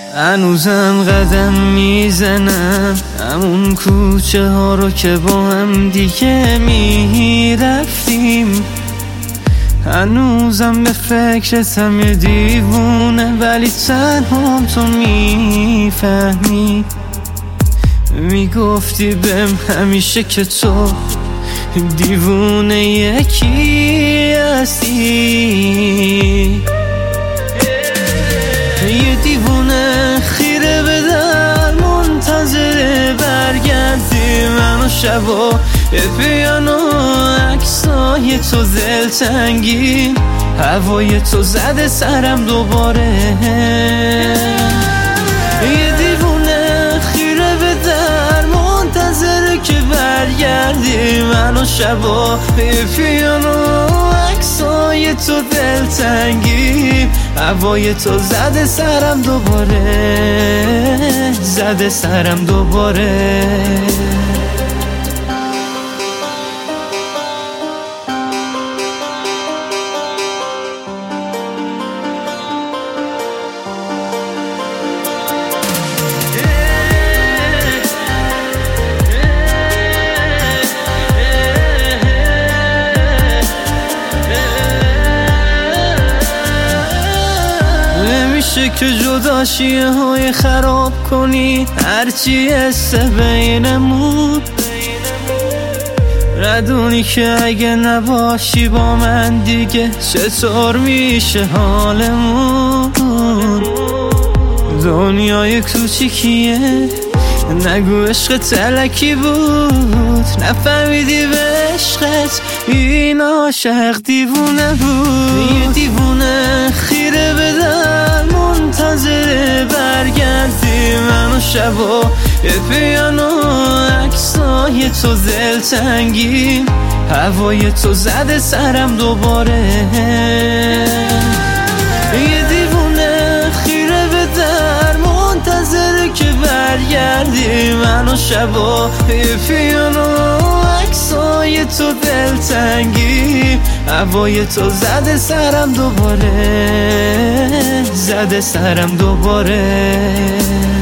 هنوزم قدم میزنم همون کوچه ها رو که با هم دیگه میرفتیم. هنوزم به فکرتم یه دیوونه، ولی تنها تو میفهمی. میگفتی بهم همیشه که تو دیوونه یکی هستی، یه دیوونه خیره به در منتظر برگردی. من و شبا پیانو عکسای تو دلتنگی، هوای تو زده سرم دوباره. یه دیوونه خیره به در منتظر که برگردی. من و شبا پیانو عکسای تو دلتنگی، هوای تو زده سرم دوباره، زده سرم دوباره. نمیشه که جداشیه های خراب کنی هرچی حسه بینمون. ردونی که اگه نباشی با من دیگه چطور میشه حالمون. دنیای کوچیکیه، نگو عشق تلکی بود. نفهمیدی به عشقت این عاشق دیوونه بود. یه دیوونه خیره به در منتظر برگردی. من و شبا یه پیانو عکسای تو دلتنگی، هوای تو زده سرم دوباره. یه دیوونه خیره به در منتظر که برگردی. من و شبا پیانو عکسای تو دلتنگی، هوای تو زده سرم دوباره، زده سرم دوباره.